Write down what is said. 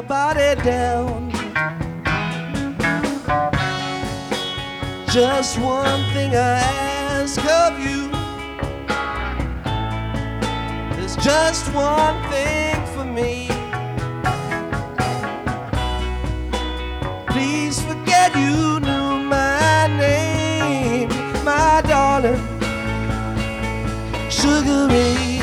body down. Just one thing I ask of you. There's just one thing for me. Please forget you knew my name, my darling, Sugar Ray.